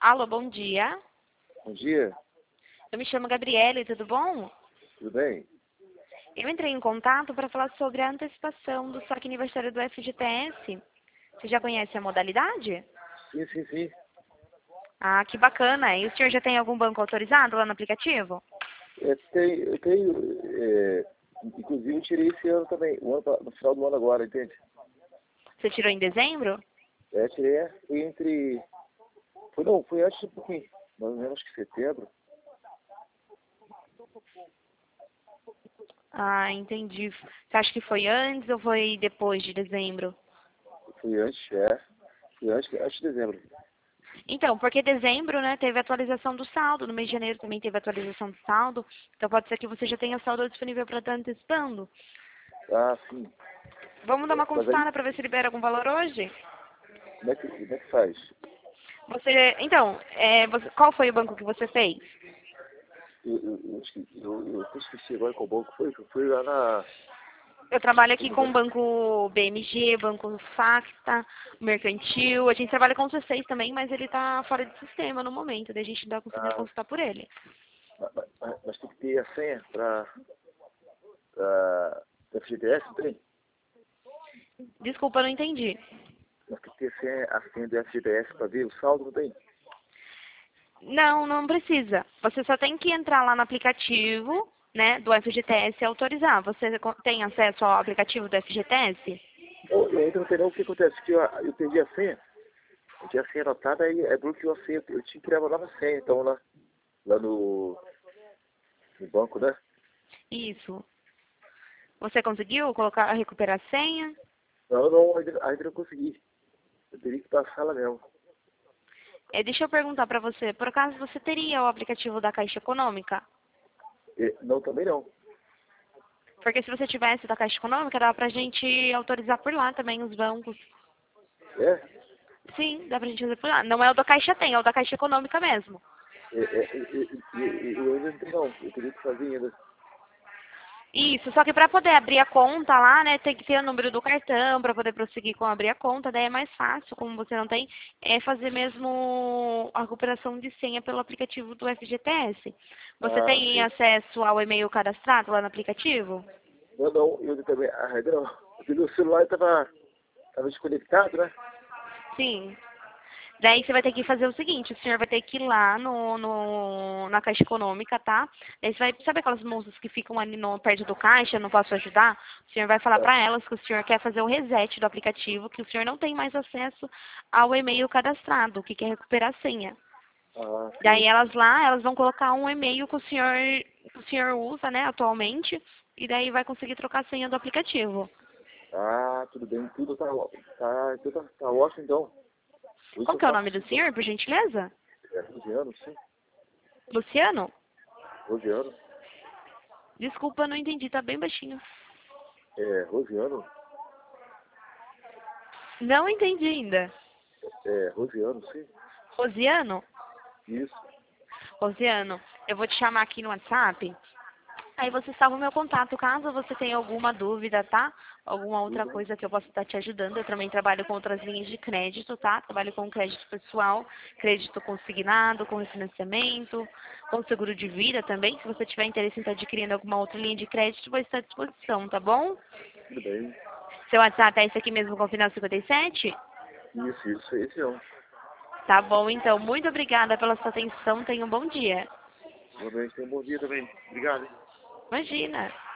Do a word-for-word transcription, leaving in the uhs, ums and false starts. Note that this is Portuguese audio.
Alô, bom dia. Bom dia, Eu me chamo Gabriele, tudo bom? tudo bem? Eu entrei em contato para falar sobre a antecipação do saque aniversário do F G T S. Você já conhece a modalidade? Sim, sim, sim. Ah, que bacana. E o senhor já tem algum banco autorizado lá no aplicativo? É, tem, eu tenho, é, inclusive eu tirei esse ano também, o ano, pa- no final do ano agora, entende? Você tirou em dezembro? É, tirei, é, foi entre, foi não, foi antes de um pouquinho, mais ou menos que setembro, Ah, entendi. Você acha que foi antes ou foi depois de dezembro? foi antes, é, foi antes, antes de dezembro. Então, porque dezembro, né, teve atualização do saldo, no mês de janeiro também teve atualização do saldo, então pode ser que você já tenha saldo disponível para estar antecipando. Ah, sim, Vamos dar uma mas aí, consultada para ver se libera algum valor hoje? como é que, como é que faz? Você, então, é, você- qual foi o banco que você fez? Eu, eu, eu, esque- eu, eu até esqueci agora qual banco foi, que eu fui lá na, Eu trabalho aqui no com o banco. banco B M G, banco Facta, Mercantil. A gente trabalha com o C seis também, mas ele está fora de sistema no momento, daí a gente não está conseguindo Ah, consultar por ele. mas, mas- mas tem que ter a senha para, para F G T S, não tem? Desculpa, eu não entendi. Mas tem que ter senha, a senha do F G T S para ver o saldo, não tem? Não, não precisa. Você só tem que entrar lá no aplicativo, né, do F G T S e autorizar. Você co- tem acesso ao aplicativo do F G T S? Eu, eu ainda não sei não o que acontece, que eu, eu perdi a senha. Eu tinha a senha anotada e é bloqueou a senha. Eu tinha que criar uma nova senha, então, lá, lá no, no banco, né? Isso. Você conseguiu colocar, recuperar a senha? Não, não, ainda, ainda não consegui. Eu teria que passar lá mesmo. É, deixa eu perguntar para você, por acaso você teria o aplicativo da Caixa Econômica? E, não, também não. Porque se você tivesse da Caixa Econômica, dá pra gente autorizar por lá também os bancos. É? Sim, dá pra gente fazer por lá. Não é o da Caixa tem, é o da Caixa Econômica mesmo. É, é, é, é, é, é, eu ainda não tenho não. Eu teria que fazer ainda. Isso, só que para poder abrir a conta lá, né, tem que ter o número do cartão para poder prosseguir com abrir a conta, daí é mais fácil, como você não tem, é fazer mesmo a recuperação de senha pelo aplicativo do F G T S. Você Ah, tem sim. acesso ao e-mail cadastrado lá no aplicativo? Não, não, eu também. Ah, ainda não. Porque meu celular estava tava desconectado, né? Sim. Daí você vai ter que fazer o seguinte, o senhor vai ter que ir lá no, no, na Caixa Econômica, tá? Daí você vai, sabe aquelas moças que ficam ali no, perto do caixa, não posso ajudar? O senhor vai falar Ah, para elas que o senhor quer fazer o reset do aplicativo, que o senhor não tem mais acesso ao e-mail cadastrado, que quer recuperar a senha. ah, Daí sim. elas lá, elas vão colocar um e-mail que o senhor, que o senhor usa, né, atualmente, e daí vai conseguir trocar a senha do aplicativo. Ah, tudo bem. Tudo tá, ó- tá, tudo tá, tá ótimo, então. Hoje Como eu que é o faço nome do isso, então. senhor, por gentileza? É, Rosiano, sim. Luciano? Rosiano. Desculpa, eu não entendi, tá bem baixinho. É, Rosiano. Não entendi ainda. É, Rosiano, sim. Rosiano? Isso. Rosiano, eu vou te chamar aqui no WhatsApp. Aí você salva o meu contato caso você tenha alguma dúvida, tá? Alguma outra Tudo bem. coisa que eu possa estar te ajudando. Eu também trabalho com outras linhas de crédito, tá? Trabalho com crédito pessoal, crédito consignado, com refinanciamento, com seguro de vida também. Se você tiver interesse em estar adquirindo alguma outra linha de crédito, vou estar à disposição, tá bom? Tudo bem. Seu WhatsApp é esse aqui mesmo com o final cinquenta e sete? Isso, isso, esse não. Tá bom, então. Muito obrigada pela sua atenção. Tenha um bom dia. Boa noite, tenha um bom dia também. Obrigado, hein? Imagina.